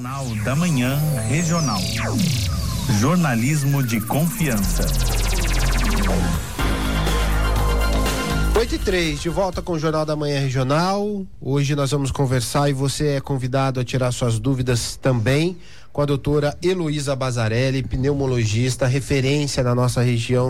Jornal da Manhã Regional. Jornalismo de confiança. 8h03, de volta com o Jornal da Manhã Regional. Hoje nós vamos conversar e você é convidado a tirar suas dúvidas também com a doutora Heloísa Bazzarelli, pneumologista, referência na nossa região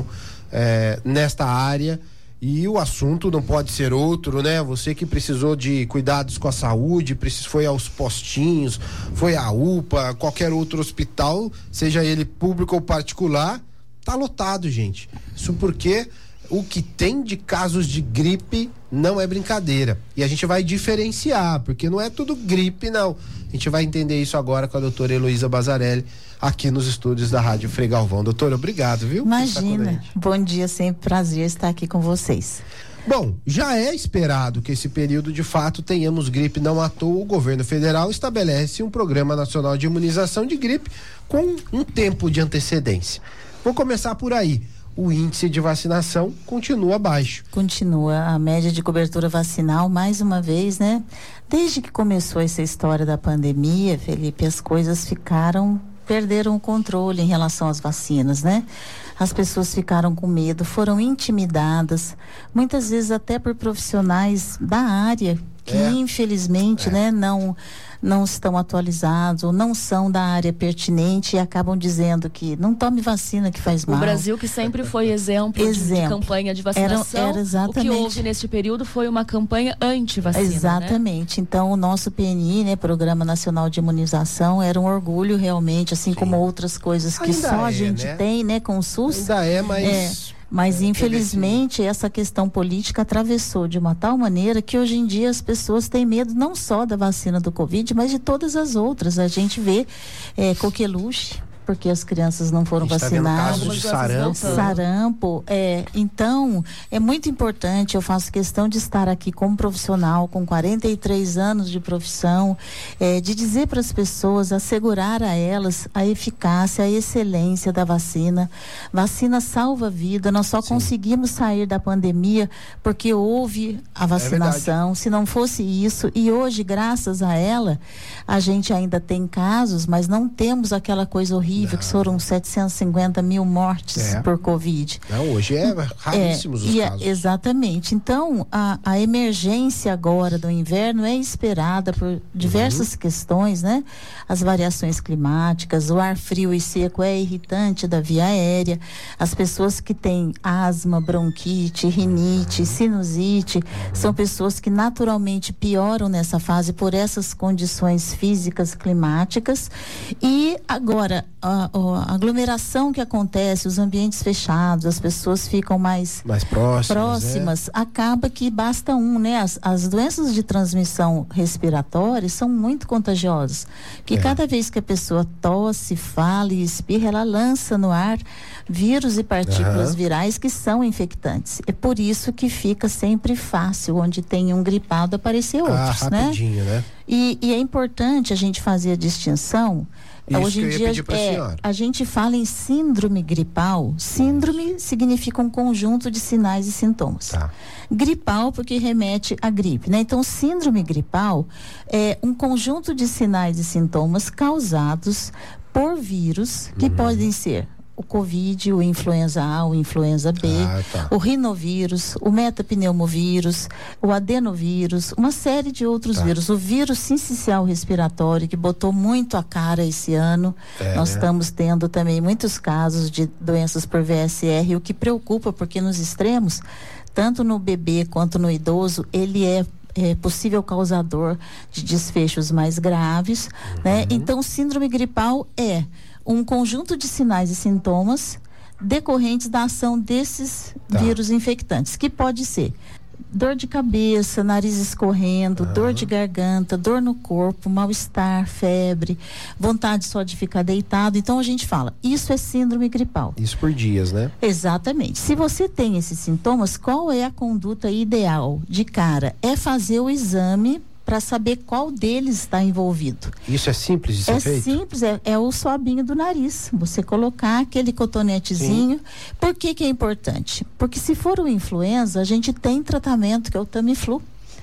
nesta área. E o assunto não pode ser outro, né? Você que precisou de cuidados com a saúde, foi aos postinhos, foi à UPA, qualquer outro hospital, seja ele público ou particular, tá lotado, gente. Isso porque o que tem de casos de gripe não é brincadeira. E a gente vai diferenciar, porque não é tudo gripe, não. A gente vai entender isso agora com a doutora Heloísa Bazzarelli, aqui nos estúdios da Rádio Frei Galvão. Doutora, obrigado, viu? Imagina, bom dia, sempre prazer estar aqui com vocês. Bom, já é esperado que esse período de fato tenhamos gripe, não à toa o governo federal estabelece um programa nacional de imunização de gripe com um tempo de antecedência. Vou começar por aí. O índice de vacinação continua baixo. Continua a média de cobertura vacinal, mais uma vez, né? Desde que começou essa história da pandemia, Felipe, as coisas perderam o controle em relação às vacinas, né? As pessoas ficaram com medo, foram intimidadas, muitas vezes até por profissionais da área que infelizmente, né, não estão atualizados ou não são da área pertinente e acabam dizendo que não tome vacina que faz mal. O Brasil que sempre foi exemplo. De campanha de vacinação, era exatamente. O que houve neste período foi uma campanha anti-vacina. Exatamente, né? Então o nosso PNI, né, Programa Nacional de Imunização, era um orgulho realmente, assim como outras coisas que ainda só a gente tem, né, com o SUS. Ainda é, mas infelizmente essa questão política atravessou de uma tal maneira que hoje em dia as pessoas têm medo não só da vacina do Covid, mas de todas as outras. A gente vê coqueluche, porque as crianças não foram vacinadas. Casos de sarampo. Então, é muito importante, eu faço questão de estar aqui como profissional, com 43 anos de profissão, de dizer para as pessoas, assegurar a elas a eficácia, a excelência da vacina. Vacina salva vida, nós só conseguimos sair da pandemia porque houve a vacinação. Se não fosse isso, e hoje, graças a ela, a gente ainda tem casos, mas não temos aquela coisa horrível que foram 750 mil mortes por Covid. Não, hoje é raríssimos os casos. Exatamente. Então, a emergência agora do inverno é esperada por diversas questões, né? As variações climáticas, o ar frio e seco é irritante da via aérea, as pessoas que têm asma, bronquite, rinite, sinusite, são pessoas que naturalmente pioram nessa fase por essas condições físicas climáticas. E agora, a aglomeração que acontece, os ambientes fechados, as pessoas ficam mais próximas, acaba que basta né? As doenças de transmissão respiratória são muito contagiosas, que cada vez que a pessoa tosse, fala e espirra, ela lança no ar vírus e partículas virais que são infectantes. É por isso que fica sempre fácil, onde tem um gripado, aparecer outros, rapidinho, né? E é importante a gente fazer a distinção. Isso hoje em dia a gente fala em síndrome gripal. Síndrome significa um conjunto de sinais e sintomas. Gripal porque remete à gripe, né? Então, síndrome gripal é um conjunto de sinais e sintomas causados por vírus que podem ser o Covid, o influenza A, o influenza B, o rinovírus, o metapneumovírus, o adenovírus, uma série de outros vírus. O vírus sincicial respiratório, que botou muito a cara esse ano. Nós estamos tendo também muitos casos de doenças por VSR, o que preocupa, porque nos extremos, tanto no bebê quanto no idoso, ele é possível causador de desfechos mais graves, né? Então, síndrome gripal é um conjunto de sinais e sintomas decorrentes da ação desses vírus infectantes, que pode ser dor de cabeça, nariz escorrendo, dor de garganta, dor no corpo, mal-estar, febre, vontade só de ficar deitado. Então a gente fala, isso é síndrome gripal. Isso por dias, né? Exatamente. Se você tem esses sintomas, qual é a conduta ideal? De cara, é fazer o exame para saber qual deles está envolvido. Isso é simples de ser feito? É simples, é o swabinho do nariz. Você colocar aquele cotonetezinho. Por que é importante? Porque se for o influenza, a gente tem tratamento que é o Tamiflu.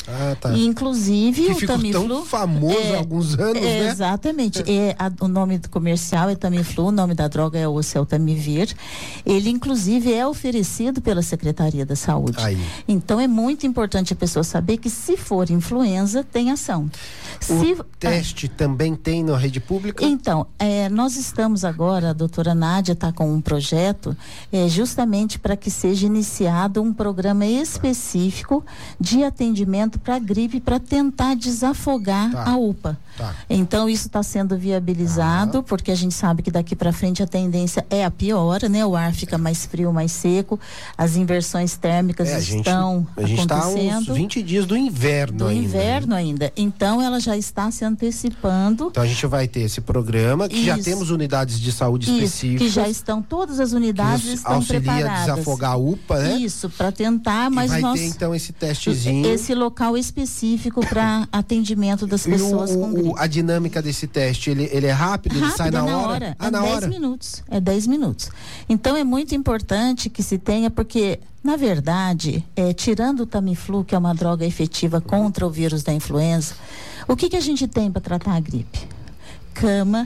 E, inclusive, o Tamiflu tão famoso há alguns anos, né? Exatamente. O nome do comercial é Tamiflu, o nome da droga é o Oseltamivir. Ele, inclusive, é oferecido pela Secretaria da Saúde. Então, é muito importante a pessoa saber que, se for influenza, tem ação. O teste também tem na rede pública? Então, nós estamos agora, a doutora Nádia está com um projeto justamente para que seja iniciado um programa específico de atendimento para gripe, para tentar desafogar a UPA. Então, isso está sendo viabilizado, porque a gente sabe que daqui para frente a tendência é a piora, né? O ar fica mais frio, mais seco, as inversões térmicas estão acontecendo. A gente está a uns 20 dias do inverno ainda. Então, ela já está se antecipando. Então, a gente vai ter esse programa, que já temos unidades de saúde específicas. Que já estão, todas as unidades estão preparadas. Auxilia a desafogar a UPA, né? Isso, para tentar, mas vai ter, então, esse testezinho. Esse local específico para atendimento das pessoas com gripe. A dinâmica desse teste, ele é rápido? Ele sai na hora? É 10 minutos. É 10 minutos. Então, é muito importante que se tenha, porque, na verdade, tirando o Tamiflu, que é uma droga efetiva contra o vírus da influenza, o que a gente tem para tratar a gripe? Cama,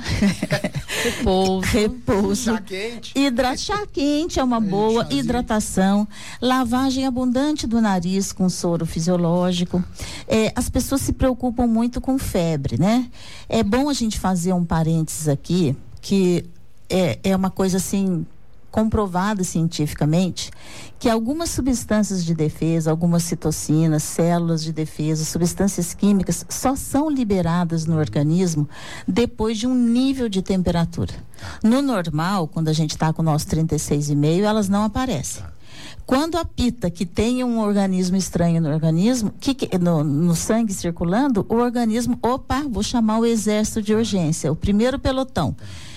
repouso, chá quente. Chá quente é uma boa, hidratação, lavagem abundante do nariz com soro fisiológico. As pessoas se preocupam muito com febre, né? É bom a gente fazer um parênteses aqui, que é uma coisa assim comprovada cientificamente, que algumas substâncias de defesa, algumas citocinas, células de defesa, substâncias químicas só são liberadas no organismo depois de um nível de temperatura. No normal, quando a gente está com o nosso 36,5, elas não aparecem. Quando apita que tem um organismo estranho no organismo, no sangue circulando, o organismo, vou chamar o exército de urgência, o primeiro pelotão.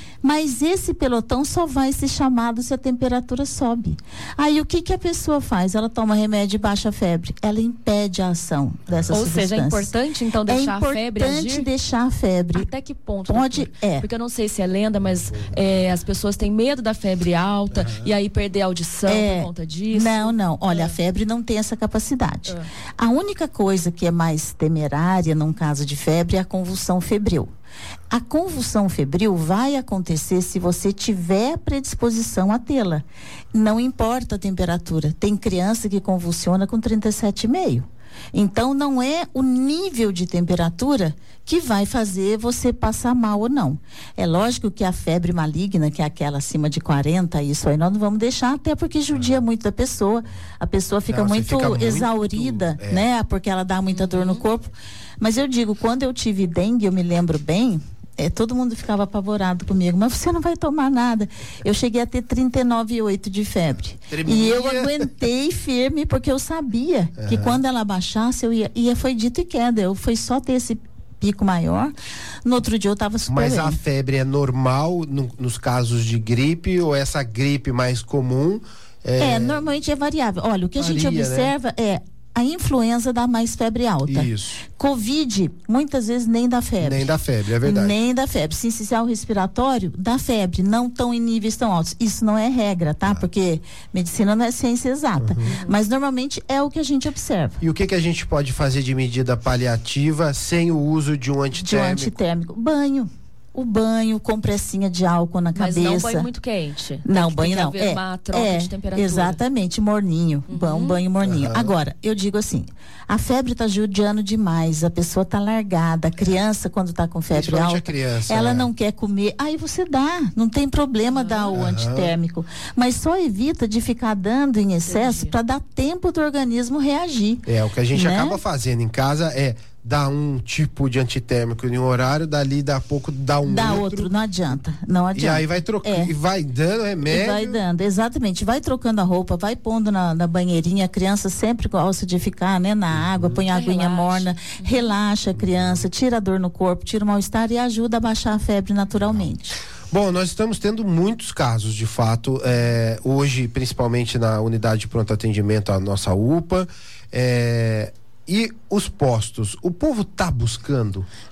Mas esse pelotão só vai ser chamado se a temperatura sobe. Aí o que a pessoa faz? Ela toma remédio e baixa a febre. Ela impede a ação dessas substâncias. Ou seja, é importante então deixar a febre agir? É importante deixar a febre. Até que ponto? Pode, Porque eu não sei se é lenda, mas as pessoas têm medo da febre alta e aí perder a audição por conta disso. Não. Olha, a febre não tem essa capacidade. A única coisa que é mais temerária num caso de febre é a convulsão febril. A convulsão febril vai acontecer se você tiver predisposição a tê-la. Não importa a temperatura. Tem criança que convulsiona com 37,5. Então, não é o nível de temperatura que vai fazer você passar mal ou não. É lógico que a febre maligna, que é aquela acima de 40, isso aí nós não vamos deixar, até porque judia muito da pessoa. A pessoa fica muito exaurida, né? Porque ela dá muita dor no corpo. Mas eu digo, quando eu tive dengue, eu me lembro bem, todo mundo ficava apavorado comigo, mas você não vai tomar nada. Eu cheguei a ter 39,8 de febre. E eu aguentei firme, porque eu sabia que quando ela baixasse, eu ia foi dito e queda. Foi só ter esse pico maior. No outro dia eu estava super bem. Mas a febre é normal nos casos de gripe, ou essa gripe mais comum? Normalmente é variável. Olha, o que a gente observa a influenza dá mais febre alta. Isso. Covid, muitas vezes nem dá febre. Nem dá febre, é verdade. Nem dá febre. Sincicial respiratório, dá febre, não tão em níveis tão altos. Isso não é regra, tá? Porque medicina não é ciência exata. Mas normalmente é o que a gente observa. E o que a gente pode fazer de medida paliativa sem o uso de um antitérmico? Banho. O banho, compressinha de álcool na cabeça. Mas não banho muito quente. Não, banho não. Tem que haver uma troca de temperatura. Exatamente, morninho. Um banho morninho. Agora, eu digo assim, a febre tá judiando demais, a pessoa tá largada, a criança quando tá com febre alta, ela não quer comer, aí você dá, não tem problema dar o antitérmico, mas só evita de ficar dando em excesso para dar tempo do organismo reagir. O que a gente acaba fazendo em casa dá um tipo de antitérmico em um horário, dali dá pouco dá um outro. Não adianta. E aí vai trocando, e vai dando remédio. E vai dando, exatamente, vai trocando a roupa, vai pondo na banheirinha, a criança sempre gosta de ficar, né, na água, põe a aguinha morna, relaxa a criança, tira a dor no corpo, tira o mal-estar e ajuda a baixar a febre naturalmente. Bom, nós estamos tendo muitos casos, de fato, hoje, principalmente na unidade de pronto atendimento, a nossa UPA, e os postos, o povo tá buscando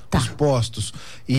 os postos.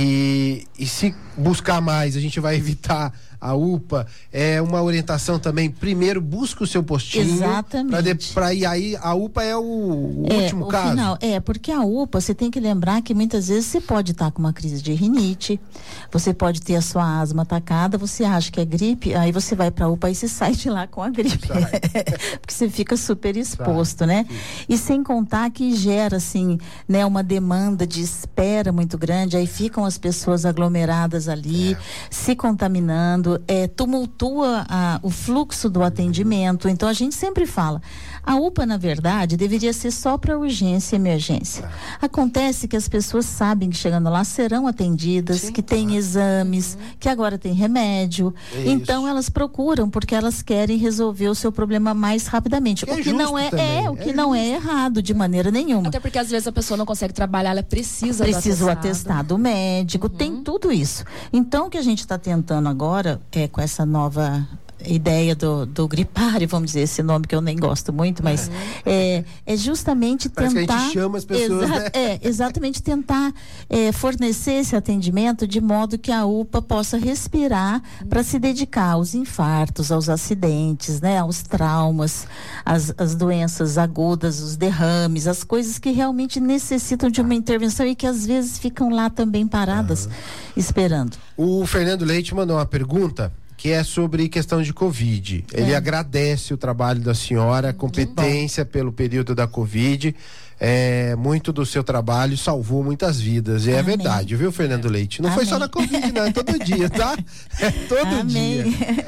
E se buscar mais, a gente vai evitar a UPA. É uma orientação também, primeiro busca o seu postinho. Exatamente. E aí a UPA é o último caso. Final, porque a UPA, você tem que lembrar que muitas vezes você pode estar com uma crise de rinite, você pode ter a sua asma atacada, você acha que é gripe, aí você vai pra UPA e você sai de lá com a gripe. Porque você fica super exposto, né? E sem contar que gera, assim, né, uma demanda de espera muito grande, aí ficam as pessoas aglomeradas ali, se contaminando, tumultua o fluxo do atendimento. Então a gente sempre fala, a UPA na verdade deveria ser só para urgência e emergência. Acontece que as pessoas sabem que chegando lá serão atendidas, que tem exames, que agora tem remédio, então elas procuram porque elas querem resolver o seu problema mais rapidamente, o que não é errado de maneira nenhuma. Até porque às vezes a pessoa não consegue trabalhar, ela precisa do atestado médico, tem tudo isso. Então o que a gente está tentando agora com essa nova ideia do gripário, vamos dizer, esse nome que eu nem gosto muito, mas é justamente parece tentar... que a gente chama as pessoas, né? Exatamente tentar fornecer esse atendimento de modo que a UPA possa respirar para se dedicar aos infartos, aos acidentes, né? Aos traumas, as doenças agudas, os derrames, as coisas que realmente necessitam de uma intervenção e que às vezes ficam lá também paradas, esperando. O Fernando Leite mandou uma pergunta que é sobre questão de Covid. Ele agradece o trabalho da senhora, a competência pelo período da Covid. Muito do seu trabalho salvou muitas vidas. E é verdade, viu, Fernando Leite? Não foi só na Covid, não, é todo dia, tá? É todo dia.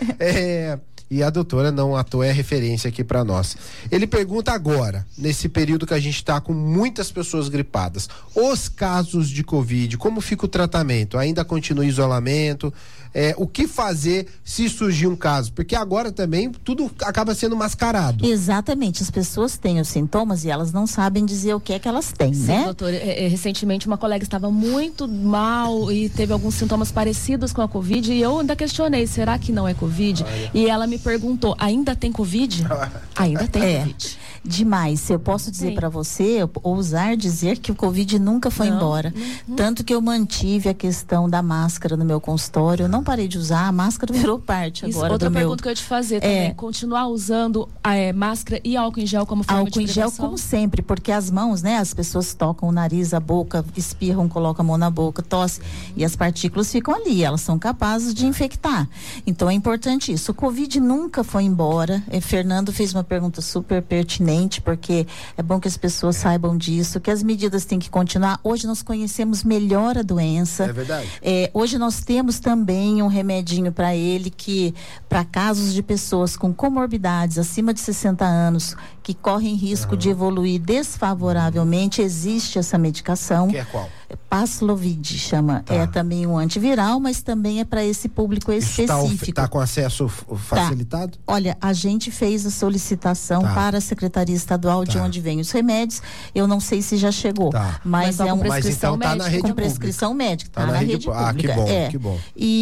E a doutora não à toa é referência aqui para nós. Ele pergunta agora, nesse período que a gente está com muitas pessoas gripadas, os casos de Covid, como fica o tratamento? Ainda continua isolamento? O que fazer se surgir um caso? Porque agora também tudo acaba sendo mascarado. Exatamente, as pessoas têm os sintomas e elas não sabem dizer o que é que elas têm, né? Sim, doutora, recentemente uma colega estava muito mal e teve alguns sintomas parecidos com a Covid e eu ainda questionei, será que não é Covid? E ela me perguntou, ainda tem Covid? Ainda tem Covid. Demais, eu posso dizer para você, ousar dizer que o Covid nunca foi embora, tanto que eu mantive a questão da máscara no meu consultório, eu não parei de usar, a máscara virou parte agora outra do meu... pergunta que eu ia te fazer também, continuar usando máscara e álcool em gel como forma de prevenção? Álcool em gel como sempre, porque as mãos, né, as pessoas tocam o nariz, a boca, espirram, colocam a mão na boca, tosse, e as partículas ficam ali, elas são capazes de infectar, então é importante isso. O Covid nunca foi embora. Fernando fez uma pergunta super pertinente, porque é bom que as pessoas saibam disso, que as medidas têm que continuar. Hoje nós conhecemos melhor a doença. É verdade. Hoje nós temos também um remedinho para ele, que para casos de pessoas com comorbidades acima de 60 anos, que correm risco de evoluir desfavoravelmente, existe essa medicação. Que é qual? Paxlovid chama. É também um antiviral, mas também é para esse público específico. Está com acesso facilitado? Olha, a gente fez a solicitação para a Secretaria Estadual de onde vem os remédios. Eu não sei se já chegou, mas é uma prescrição médica, com prescrição médica, está na rede pública. Que bom, que bom.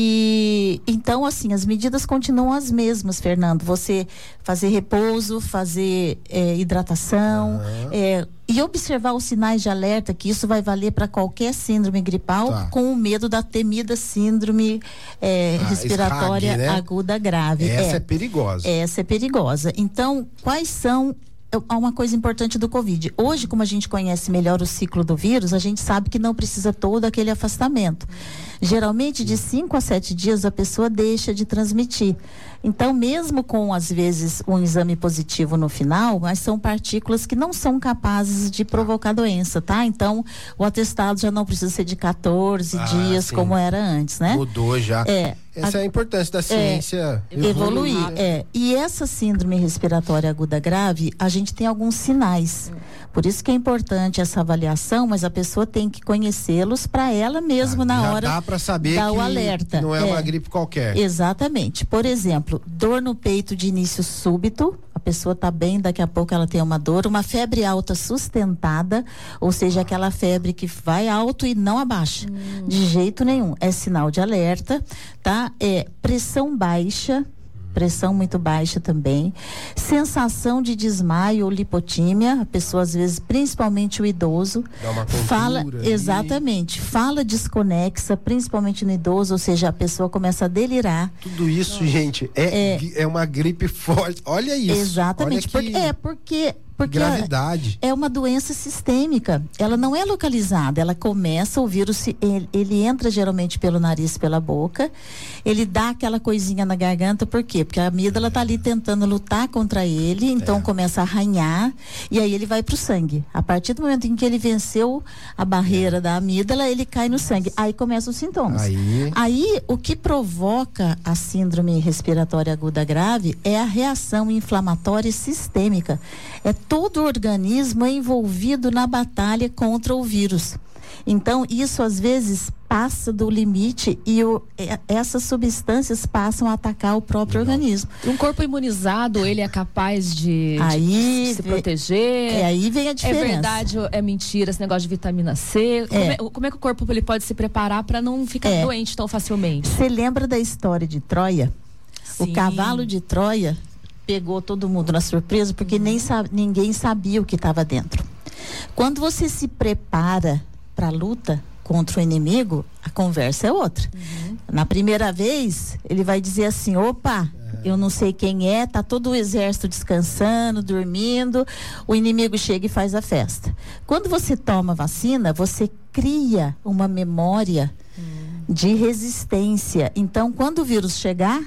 E então, assim, as medidas continuam as mesmas, Fernando. Você fazer repouso, fazer hidratação, e observar os sinais de alerta, que isso vai valer para qualquer síndrome gripal, com o medo da temida síndrome respiratória SRAG, né? Aguda grave. Essa é perigosa. Essa é perigosa. Então, quais são... Uma coisa importante do Covid. Hoje, como a gente conhece melhor o ciclo do vírus, a gente sabe que não precisa todo aquele afastamento. Geralmente, de 5 a 7 dias, a pessoa deixa de transmitir. Então, mesmo com, às vezes, um exame positivo no final, mas são partículas que não são capazes de provocar doença, tá? Então, o atestado já não precisa ser de 14 dias, como era antes, né? Mudou já. Essa é a importância da ciência evoluir. E essa síndrome respiratória aguda grave, a gente tem alguns sinais. Por isso que é importante essa avaliação, mas a pessoa tem que conhecê-los para ela mesmo na hora dá para saber dar que o alerta. Não é uma gripe qualquer. Exatamente. Por exemplo, dor no peito de início súbito, a pessoa está bem, daqui a pouco ela tem uma dor, uma febre alta sustentada, ou seja, aquela febre que vai alto e não abaixa, de jeito nenhum. É sinal de alerta, tá? Pressão baixa, pressão muito baixa também, sensação de desmaio ou lipotímia, a pessoa às vezes, principalmente o idoso, dá uma fala, ali. Exatamente, fala desconexa, principalmente no idoso, ou seja, a pessoa começa a delirar. Tudo isso, gente, é uma gripe forte. Olha isso. Exatamente, olha porque gravidade. É uma doença sistêmica, ela não é localizada, ela começa, o vírus, ele entra geralmente pelo nariz, pela boca, ele dá aquela coisinha na garganta, por quê? Porque a amígdala tá ali tentando lutar contra ele, então começa a arranhar, e aí ele vai pro sangue. A partir do momento em que ele venceu a barreira da amígdala, ele cai no sangue, aí começam os sintomas. Aí o que provoca a síndrome respiratória aguda grave é a reação inflamatória sistêmica. Todo o organismo é envolvido na batalha contra o vírus. Então, isso às vezes passa do limite e essas substâncias passam a atacar o próprio organismo. Um corpo imunizado, ele é capaz de se proteger? Aí vem a diferença. É verdade ou é mentira esse negócio de vitamina C? Como é que o corpo ele pode se preparar para não ficar doente tão facilmente? Você lembra da história de Troia? Sim. O cavalo de Troia pegou todo mundo na surpresa porque ninguém sabia o que estava dentro. Quando você se prepara para a luta contra o inimigo, a conversa é outra. Na primeira vez, ele vai dizer assim, opa, eu não sei quem é, tá todo o exército descansando, dormindo, o inimigo chega e faz a festa. Quando você toma vacina, você cria uma memória de resistência. Então, quando o vírus chegar,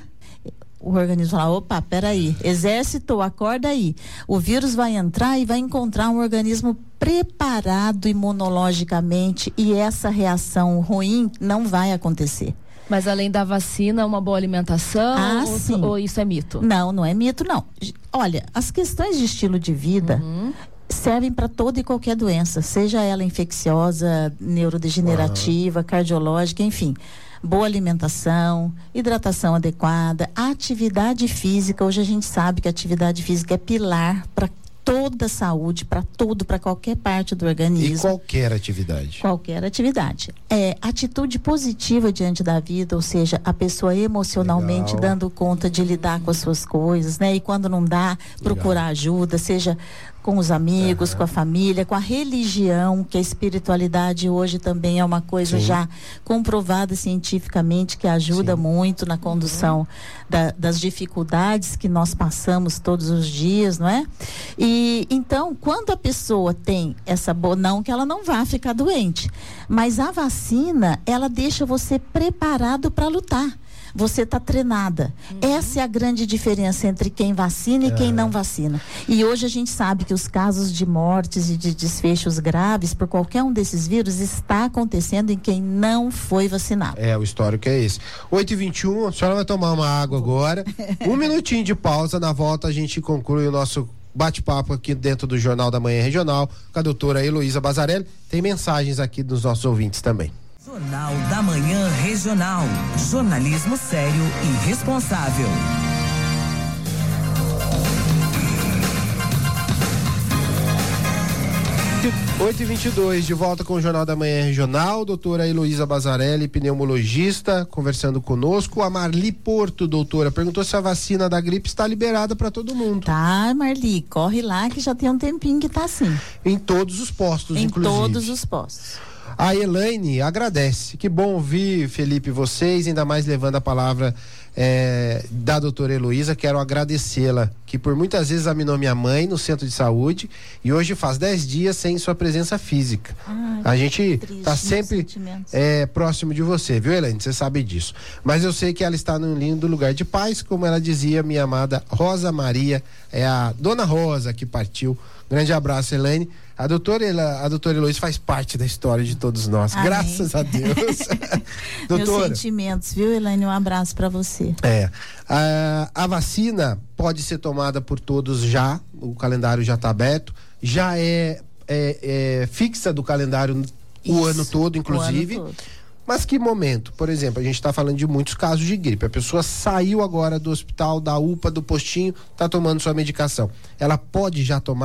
o organismo fala, opa, peraí, exército, acorda aí. O vírus vai entrar e vai encontrar um organismo preparado imunologicamente e essa reação ruim não vai acontecer. Mas além da vacina, uma boa alimentação ou isso é mito? Não é mito, não. Olha, as questões de estilo de vida servem para toda e qualquer doença, seja ela infecciosa, neurodegenerativa, cardiológica, enfim. Boa alimentação, hidratação adequada, atividade física. Hoje a gente sabe que a atividade física é pilar para toda a saúde, para qualquer parte do organismo. E qualquer atividade. Qualquer atividade. Atitude positiva diante da vida, ou seja, a pessoa emocionalmente dando conta de lidar com as suas coisas, né? E quando não dá, procurar ajuda, seja com os amigos, com a família, com a religião, que a espiritualidade hoje também é uma coisa já comprovada cientificamente, que ajuda muito na condução das dificuldades que nós passamos todos os dias, não é? E então, quando a pessoa tem essa boa, não que ela não vá ficar doente, mas a vacina, ela deixa você preparado para lutar. Você está treinada. Essa é a grande diferença entre quem vacina e quem não vacina. E hoje a gente sabe que os casos de mortes e de desfechos graves por qualquer um desses vírus está acontecendo em quem não foi vacinado. O histórico é esse. 8h21, a senhora vai tomar uma água agora. Um minutinho de pausa, na volta a gente conclui o nosso bate-papo aqui dentro do Jornal da Manhã Regional com a doutora Heloísa Bazarelli. Tem mensagens aqui dos nossos ouvintes também. Jornal da Manhã Regional. Jornalismo sério e responsável. 8h22, de volta com o Jornal da Manhã Regional. Doutora Heloísa Bazarelli, pneumologista, conversando conosco. A Marli Porto, doutora, perguntou se a vacina da gripe está liberada para todo mundo. Tá, Marli, corre lá que já tem um tempinho que tá assim. Em todos os postos, inclusive. Em todos os postos. A Elaine agradece. Que bom ouvir, Felipe, vocês, ainda mais levando a palavra da doutora Heloísa. Quero agradecê-la, que por muitas vezes examinou minha mãe no centro de saúde e hoje faz 10 dias sem sua presença física. A gente está sempre próximo de você, viu, Elaine? Você sabe disso. Mas eu sei que ela está num lindo lugar de paz, como ela dizia, minha amada Rosa Maria, é a dona Rosa que partiu. Grande abraço, Elaine. A doutora Heloísa faz parte da história de todos nós. Amém. Graças a Deus. Doutora, meus sentimentos, viu, Elaine? Um abraço para você. A vacina pode ser tomada por todos já. O calendário já está aberto. Já é fixa do calendário o ano todo, inclusive. O ano todo. Mas que momento? Por exemplo, a gente está falando de muitos casos de gripe. A pessoa saiu agora do hospital, da UPA, do postinho, está tomando sua medicação. Ela pode já tomar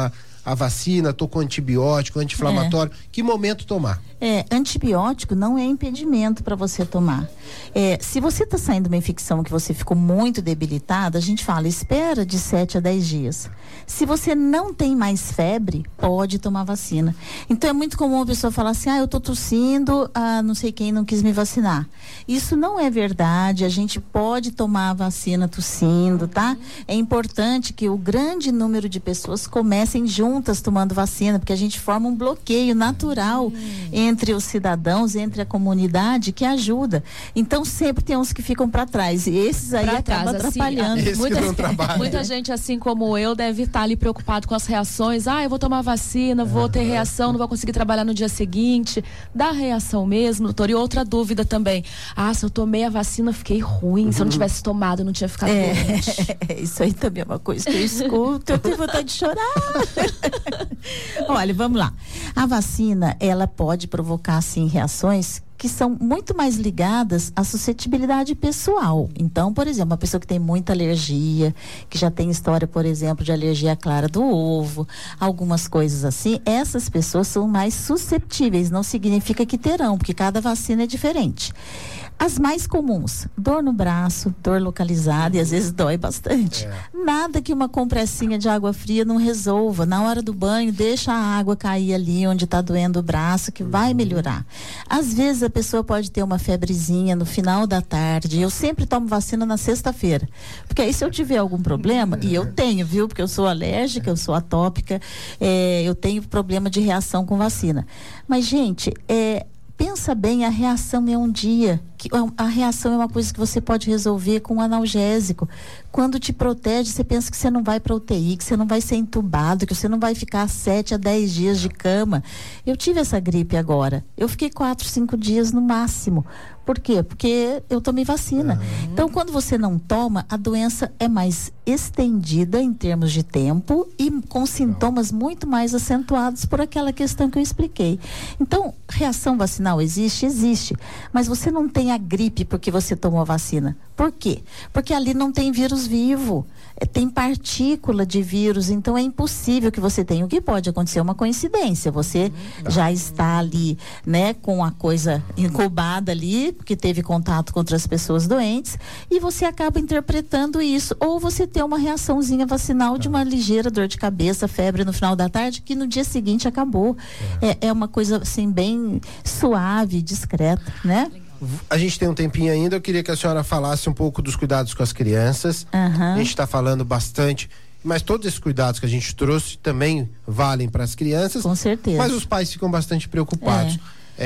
a vacina, tô com antibiótico, anti-inflamatório, que momento tomar? Antibiótico não é impedimento para você tomar. Se você está saindo de uma infecção que você ficou muito debilitada, a gente fala, espera de 7 a 10 dias. Se você não tem mais febre, pode tomar vacina. Então é muito comum a pessoa falar assim, eu tô tossindo, não sei quem não quis me vacinar. Isso não é verdade, a gente pode tomar a vacina tossindo, tá? É importante que o grande número de pessoas comecem juntas tomando vacina, porque a gente forma um bloqueio natural entre os cidadãos, entre a comunidade, que ajuda. Então sempre tem uns que ficam para trás, e esses aí acabam atrapalhando. Muita gente, assim como eu, deve estar ali preocupado com as reações. Eu vou tomar vacina, vou ter reação, não vou conseguir trabalhar no dia seguinte. Dá reação mesmo, doutor? E outra dúvida também. Se eu tomei a vacina, fiquei ruim. Se eu não tivesse tomado, eu não tinha ficado doente. Isso aí também é uma coisa que eu escuto, eu tenho vontade de chorar. Olha, vamos lá. A vacina, ela pode provocar, sim, reações que são muito mais ligadas à suscetibilidade pessoal. Então, por exemplo, uma pessoa que tem muita alergia, que já tem história, por exemplo, de alergia à clara do ovo, algumas coisas assim, essas pessoas são mais susceptíveis, não significa que terão, porque cada vacina é diferente. As mais comuns, dor no braço, dor localizada, e às vezes dói bastante. Nada que uma compressinha de água fria não resolva. Na hora do banho, deixa a água cair ali onde está doendo o braço, que vai melhorar. Às vezes a pessoa pode ter uma febrezinha no final da tarde. Eu sempre tomo vacina na sexta-feira, porque aí se eu tiver algum problema, e eu tenho, viu? Porque eu sou alérgica, eu sou atópica, eu tenho problema de reação com vacina. Mas, gente, pensa bem, a reação é um dia. A reação é uma coisa que você pode resolver com um analgésico. Quando te protege, você pensa que você não vai para UTI, que você não vai ser entubado, que você não vai ficar 7 a 10 dias de cama. Eu tive essa gripe agora. Eu fiquei 4, 5 dias no máximo. Por quê? Porque eu tomei vacina. Então, quando você não toma, a doença é mais estendida em termos de tempo e com sintomas muito mais acentuados por aquela questão que eu expliquei. Então, reação vacinal existe? Existe. Mas você não tem a gripe porque você tomou a vacina. Por quê? Porque ali não tem vírus vivo. Tem partícula de vírus, então é impossível que você tenha. O que pode acontecer é uma coincidência. Você já está ali, né, com a coisa incubada ali, porque teve contato com outras pessoas doentes, e você acaba interpretando isso. Ou você tem uma reaçãozinha vacinal de uma ligeira dor de cabeça, febre no final da tarde, que no dia seguinte acabou. É uma coisa assim bem suave, discreta, né? A gente tem um tempinho ainda, eu queria que a senhora falasse um pouco dos cuidados com as crianças. A gente está falando bastante, mas todos esses cuidados que a gente trouxe também valem para as crianças. Com certeza. Mas os pais ficam bastante preocupados.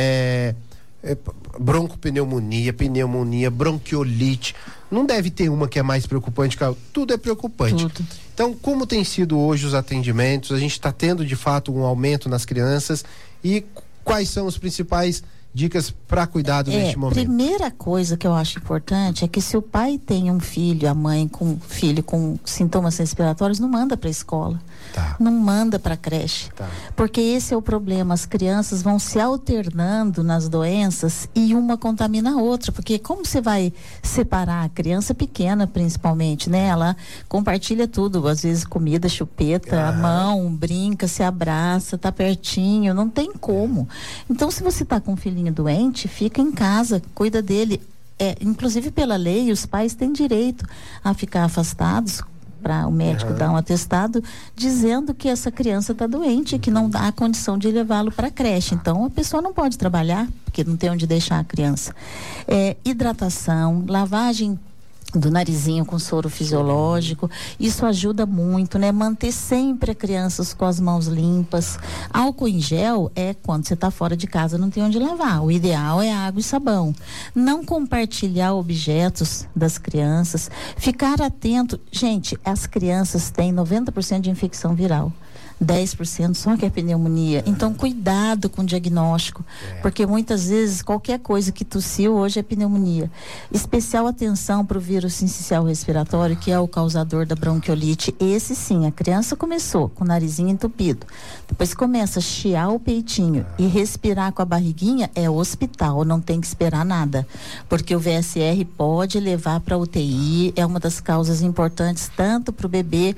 Broncopneumonia, pneumonia, bronquiolite. Não deve ter uma que é mais preocupante que a outra. Tudo é preocupante. Tudo. Então, como tem sido hoje os atendimentos? A gente está tendo de fato um aumento nas crianças, e quais são os principais dicas para cuidado neste momento? Primeira coisa que eu acho importante é que se o pai tem um filho, a mãe com filho com sintomas respiratórios, não manda para a escola. Não manda para a creche. Porque esse é o problema, as crianças vão se alternando nas doenças e uma contamina a outra, porque como você vai separar a criança pequena, principalmente, né? Ela compartilha tudo, às vezes comida, chupeta, a mão, brinca, se abraça, tá pertinho, não tem como. Então, se você tá com um filhinho doente, fica em casa, cuida dele. Inclusive pela lei, os pais têm direito a ficar afastados, para o médico dar um atestado dizendo que essa criança está doente e que não dá a condição de levá-lo para a creche. Então a pessoa não pode trabalhar porque não tem onde deixar a criança. Hidratação, lavagem do narizinho com soro fisiológico, isso ajuda muito, né? Manter sempre a criança com as mãos limpas. Álcool em gel é quando você está fora de casa, não tem onde lavar. O ideal é água e sabão. Não compartilhar objetos das crianças. Ficar atento. Gente, as crianças têm 90% de infecção viral. 10% só que é pneumonia. Então, cuidado com o diagnóstico, porque muitas vezes qualquer coisa que tossiu hoje é pneumonia. Especial atenção para o vírus sincicial respiratório, que é o causador da bronquiolite. Esse sim, a criança começou com o narizinho entupido, depois começa a chiar o peitinho e respirar com a barriguinha, é hospital, não tem que esperar nada, porque o VSR pode levar para UTI, é uma das causas importantes tanto para o bebê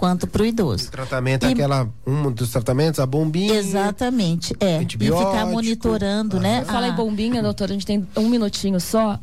quanto para o idoso. O tratamento é um dos tratamentos, a bombinha. Exatamente, e ficar monitorando, né? Fala em bombinha, doutora, a gente tem um minutinho só.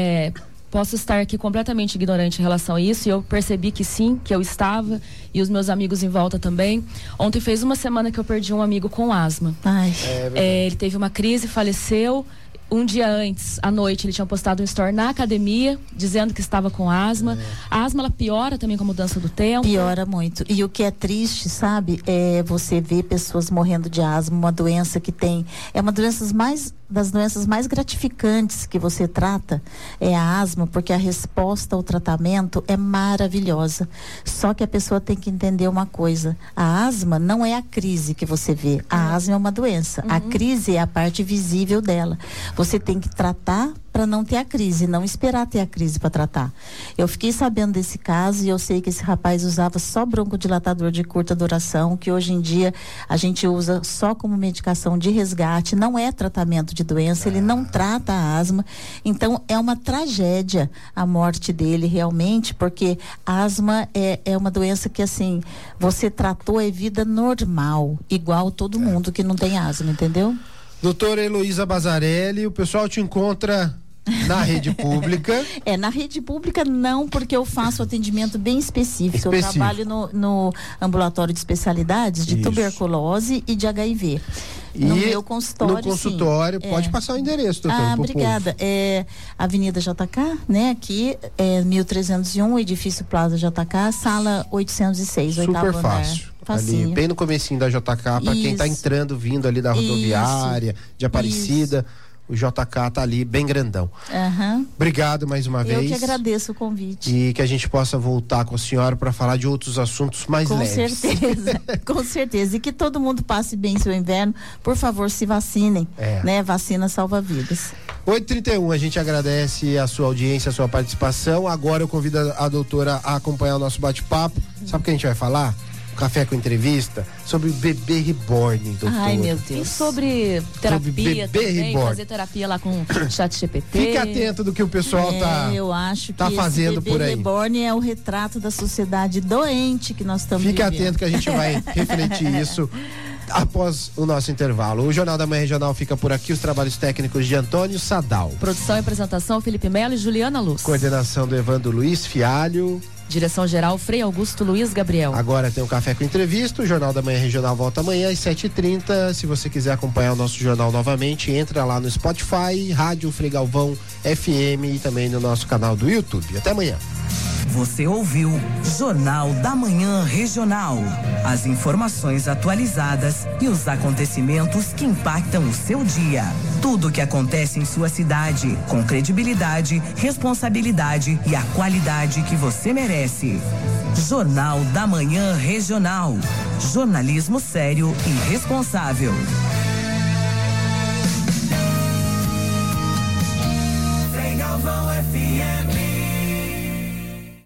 Posso estar aqui completamente ignorante em relação a isso, e eu percebi que sim, que eu estava, e os meus amigos em volta também. Ontem fez uma semana que eu perdi um amigo com asma. Ele teve uma crise, faleceu. Um dia antes, à noite, ele tinha postado um story na academia, dizendo que estava com asma. A asma, ela piora também com a mudança do tempo. Piora muito. E o que é triste, sabe, é você ver pessoas morrendo de asma, uma doença que tem... É uma das doenças mais gratificantes que você trata, é a asma, porque a resposta ao tratamento é maravilhosa. Só que a pessoa tem que entender uma coisa. A asma não é a crise que você vê. A asma é uma doença. A crise é a parte visível dela. Você tem que tratar para não ter a crise, não esperar ter a crise para tratar. Eu fiquei sabendo desse caso e eu sei que esse rapaz usava só broncodilatador de curta duração, que hoje em dia a gente usa só como medicação de resgate, não é tratamento de doença, ele não trata a asma. Então é uma tragédia a morte dele realmente, porque a asma é uma doença que assim, você tratou é vida normal, igual todo mundo que não tem asma, entendeu? Doutora Heloísa Bazzarelli, o pessoal te encontra na rede pública? Na rede pública não, porque eu faço atendimento bem específico. Eu trabalho no ambulatório de especialidades de tuberculose e de HIV. No meu consultório, no consultório, pode passar o endereço, doutora. Obrigada. Avenida JK, né? Aqui, 1301, edifício Plaza JK, sala 806, super fácil. Ali, bem no comecinho da JK, para quem tá entrando, vindo ali da rodoviária, de Aparecida. O JK tá ali bem grandão. Obrigado mais uma vez. Eu que agradeço o convite. E que a gente possa voltar com a senhora para falar de outros assuntos mais leves. Com certeza, com certeza. E que todo mundo passe bem seu inverno. Por favor, se vacinem, né? Vacina salva vidas. 8h31, a gente agradece a sua audiência, a sua participação. Agora eu convido a doutora a acompanhar o nosso bate-papo. Sabe o que a gente vai falar? Café com Entrevista sobre o bebê reborn, doutor. Ai, meu Deus. E sobre terapia também, reborn. Fazer terapia lá com o ChatGPT. Fique atento do que o pessoal eu acho que fazendo por aí. O bebê reborn é o retrato da sociedade doente que nós estamos vivendo. Fique atento que a gente vai refletir isso após o nosso intervalo. O Jornal da Manhã Regional fica por aqui, os trabalhos técnicos de Antônio Sadal. Produção e apresentação, Felipe Melo e Juliana Luz. Coordenação do Evandro Luiz Fialho. Direção-geral, Frei Augusto Luiz Gabriel. Agora tem o Café com Entrevista, o Jornal da Manhã Regional volta amanhã às 7h30. Se você quiser acompanhar o nosso jornal novamente, entra lá no Spotify, Rádio Frei Galvão FM e também no nosso canal do YouTube. Até amanhã. Você ouviu Jornal da Manhã Regional. As informações atualizadas e os acontecimentos que impactam o seu dia. Tudo o que acontece em sua cidade, com credibilidade, responsabilidade e a qualidade que você merece. Jornal da Manhã Regional. Jornalismo sério e responsável.